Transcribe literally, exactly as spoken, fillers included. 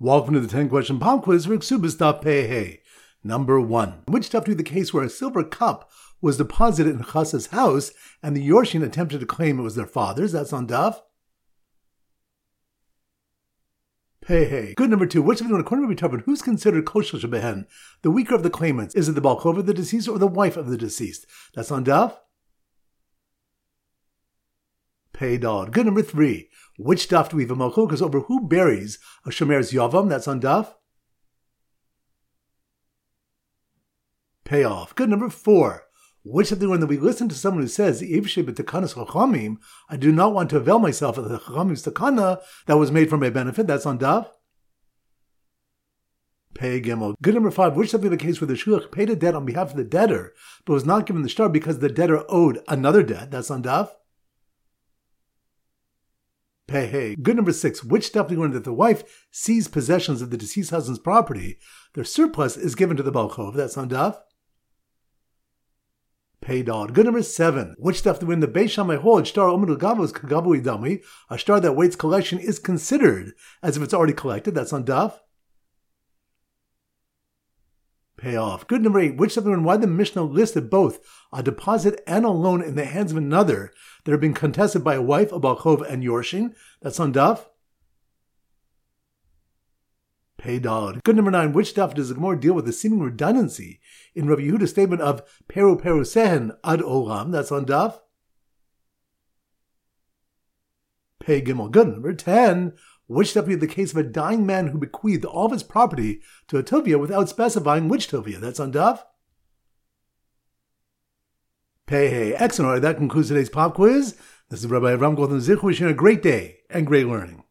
Welcome to the ten question pop quiz for Ksubis Daf Pei Hey. Number one. Which daf do the case where a silver cup was deposited in Chassa's house and the Yorshin attempted to claim it was their father's? That's on daf Pei Hey. Good. Number two. Which of the according to Rabbi Tarfon, who's considered koshel shebehen, the weaker of the claimants? Is it the balchov of the deceased or the wife of the deceased? That's on daf Pei Dod. Good. Number three. Which daf do we have a malchukas over who buries a shomer's yavam? That's on daf Pay off. Good. Number four. Which of the when we listen to someone who says, I do not want to avail myself of the Chachamim's takana that was made for my benefit? That's on daf Pei Gimel. Good. Number five. Which of the case where the shluch paid a debt on behalf of the debtor, but was not given the shtar because the debtor owed another debt? That's on daf Pei Hey. Good. Number six. Which daf do we learn that the wife sees possessions of the deceased husband's property, their surplus is given to the balchov? That's on daf Pei Dod. Good. Number seven. Which stuff do we in the Beis Shammai hold shtar omid l'gavos k'gavu idami? A shtar that waits collection is considered as if it's already collected. That's on daf Pay off. Good. Number eight. Which stuff do we why the Mishnah listed both a deposit and a loan in the hands of another that are being contested by a wife, a balchov, and yorshin? That's on daf Pei Dod. Good. Number nine. Which daf does the Gemara deal with the seeming redundancy in Rabbi Yehuda's statement of Peru Peru Sehen Ad Olam? That's on daf Pei Gimel. Good. Number ten. Which daf be the case of a dying man who bequeathed all of his property to a tovia without specifying which tovia? That's on daf Pei Hey. Excellent. All right, that concludes today's pop quiz. This is Rabbi Avram Goldman Zich wishing you a great day and great learning.